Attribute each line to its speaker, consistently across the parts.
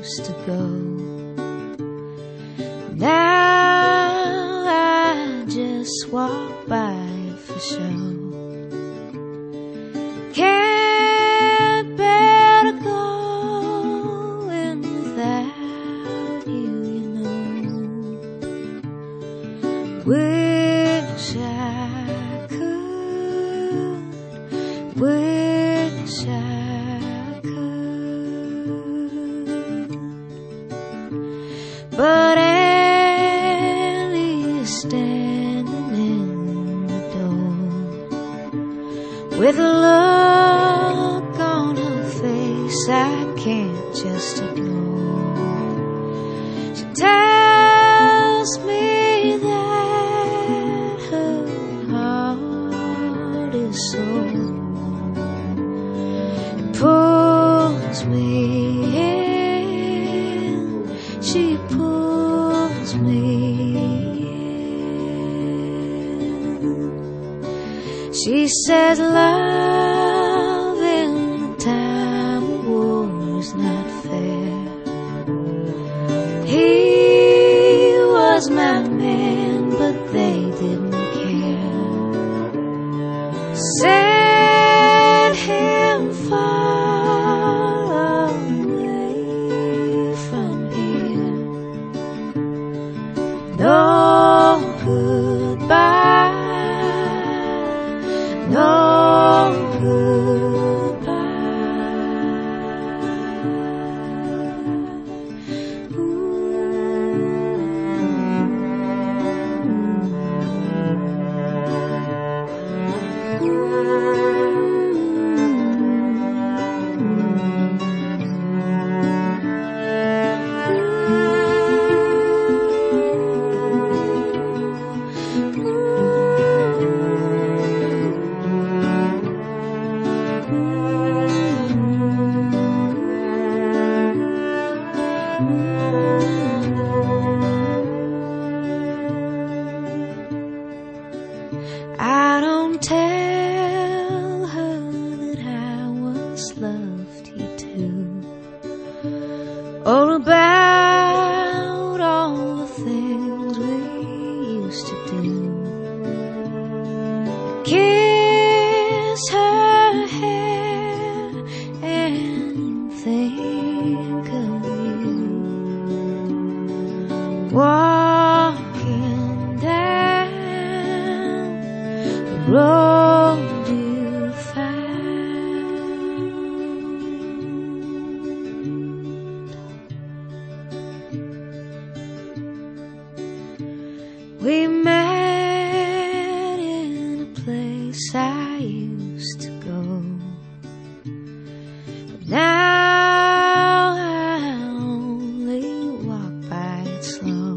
Speaker 1: used to go. Now I just walk by for show. Can't bear to go in without you, you know. Wish I could, wish I could, but Ellie's standing in the door with a look on her face I can't just ignore. She tells me that her heart is sore, pulls me in, she pulls me in. She says love in the time of war is not fair. He was my man, but they didn't care. Sent him far away from here. No goodbye, no goodbye. I don't tell her that I once loved you too, or about all the things we used to do. Kiss her hair and think of you, walking down the road you found. We met in a place I used to go, but now I only walk by it slow.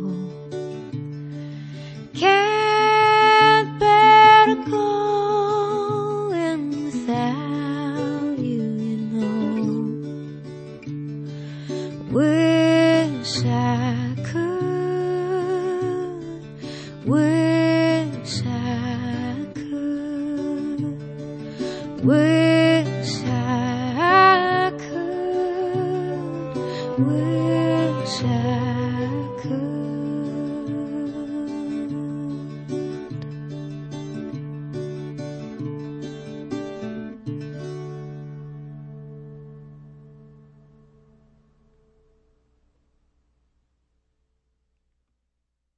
Speaker 1: Can't bear to go in without you, you know. Wish I could, wish I could, wish I could, wish I could.